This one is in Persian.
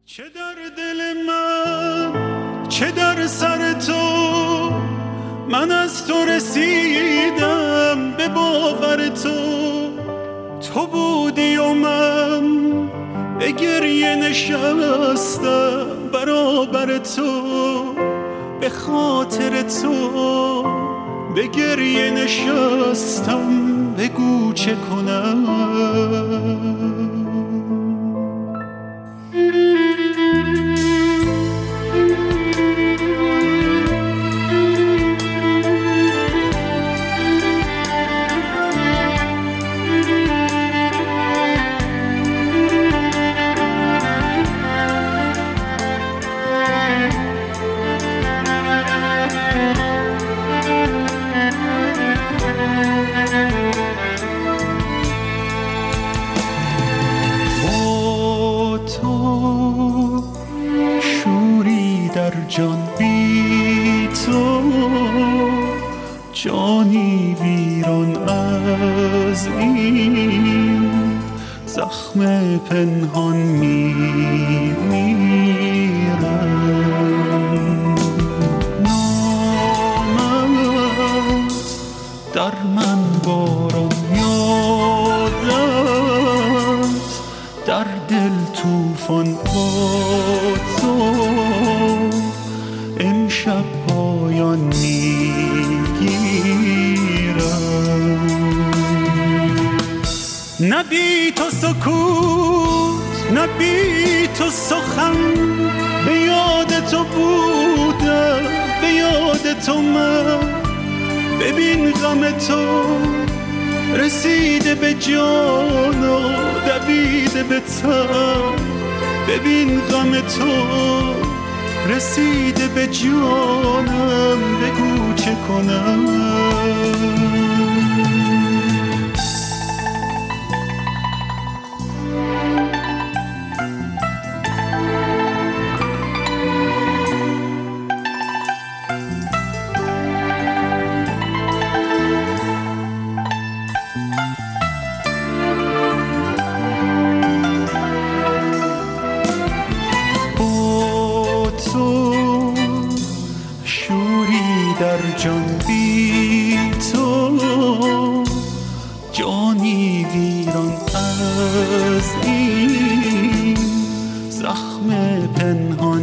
چه در دل من چه در سر تو، من از تو رسیدم به باور تو بودی و من به گریه نشستم برابر تو، به خاطر تو به گریه نشستم، بگو چه کنم. جان بی تو جانی ویران از این زخم پنهان میمیرم. نامت در من باران یادت در دل توفان با تو امشب پایان میگیرم. نه بی تو سکوت نه بی تو سخن، به یاد تو بودم به یاد تو من، ببین غم تو رسیده به جان و دویده به تن، ببین غم تو رسیده به جانم، بگو چه کنم. در جان بی تو جانی ویران از این زخم پنهان